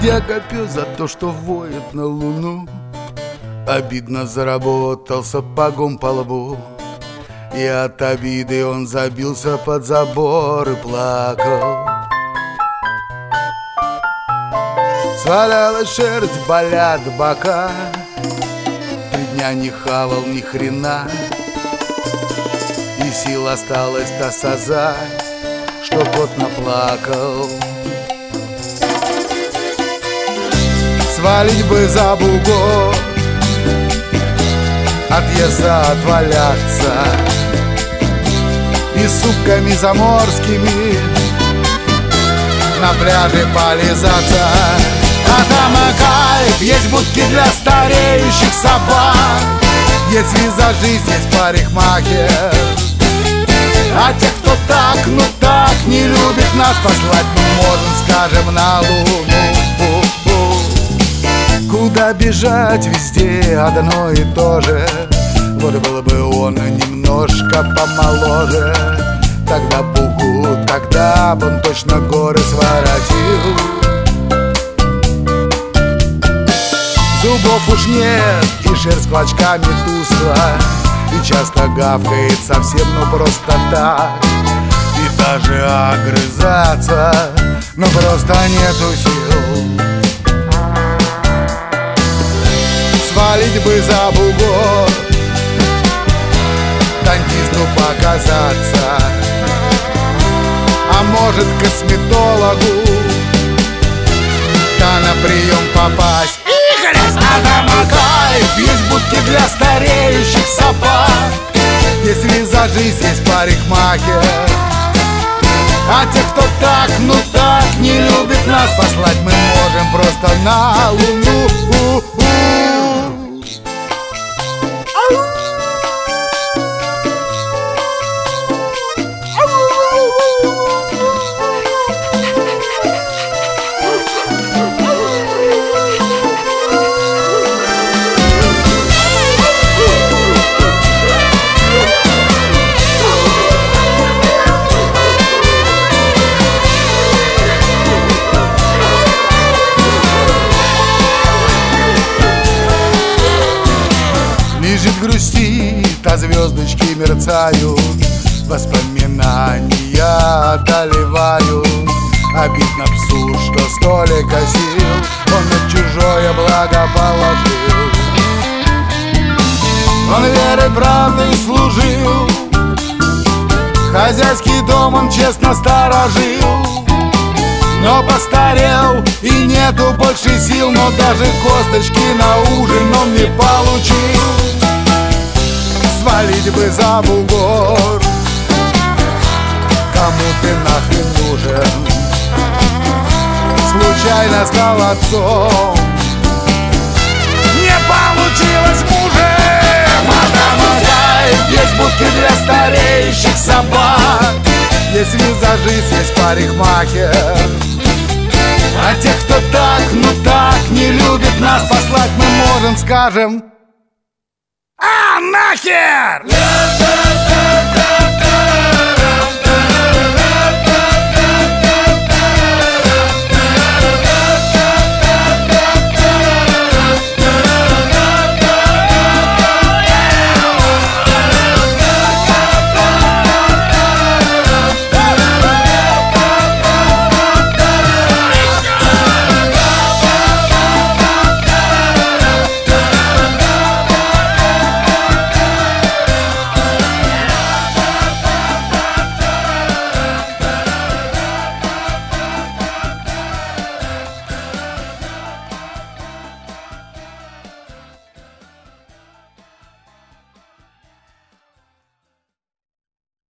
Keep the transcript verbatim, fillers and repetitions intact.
Бродяга пес за то, что воет на луну, обидно заработал сапогом по лбу. И от обиды он забился под забор и плакал. Свалялась шерсть, болят бока, три дня не хавал ни хрена, и сил осталось-то созать, что кот наплакал. Свалить бы за бугор, отъезда отваляться и супками заморскими на пляже полизаться. А там и кайф, есть будки для стареющих собак, есть визажист, есть парикмахер. А те, кто так, ну так не любит нас, послать мы можем, скажем, на луну. Куда бежать, везде одно и то же. Вот был бы он немножко помоложе, тогда бугу, тогда бы он точно горы своротил. Зубов уж нет, и шерсть клочками тусла, и часто гавкает совсем, ну просто так. И даже огрызаться, ну просто нету сил. Свалить бы за бугор, дантисту показаться, а может косметологу, да на прием попасть. А там кайф, есть будки для стареющих собак, есть визажист, есть парикмахер. А те, кто так, ну так не любит нас, послать мы можем просто на луну. Лежит, грустит, а звездочки мерцают, воспоминания одолевают. Обидно псу, что столько сил он на чужое благо положил. Он верой, правдой служил, хозяйский дом он честно сторожил. Но постарел и нету больше сил, но даже косточки на ужин он не получил. Свалить бы за бугор, кому ты нахрен нужен, случайно стал отцом, не получилось мужем. А там кайф, есть будки для стареющих собак, есть визажист, есть парикмахер. А те, кто так, ну так не любит нас, послать мы можем, скажем, а нахер!